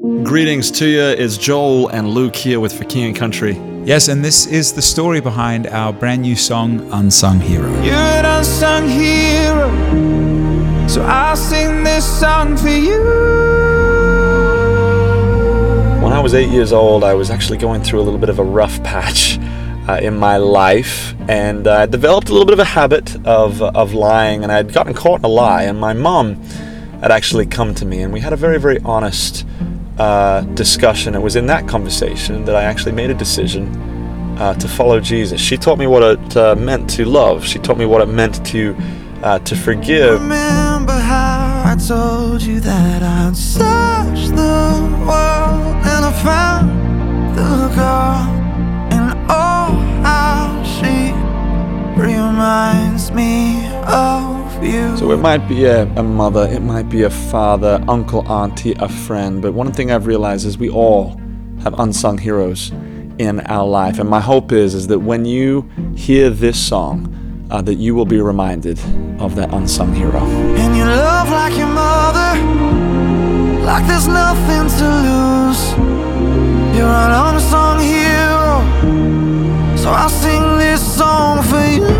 Greetings to you. It's Joel and Luke here with For King and Country. Yes, and this is the story behind our brand new song, Unsung Hero. You're an unsung hero, so I'll sing this song for you. When I was 8 years old, I was actually going through a little bit of a rough patch in my life, and I developed a little bit of a habit of lying, and I had gotten caught in a lie, and my mom had actually come to me, and we had a very, very honest discussion. It was in that conversation that I actually made a decision to follow Jesus. She taught me what it meant to love. She taught me what it meant to forgive. Remember how I told you that I'd search the world and I found the girl, and oh, how she reminds me of you. So it might be a mother, it might be a father, uncle, auntie, a friend, but one thing I've realized is we all have unsung heroes in our life, and my hope is that when you hear this song, that you will be reminded of that unsung hero. And you love like your mother, like there's nothing to lose. You're an unsung hero, so I'll sing this song for you.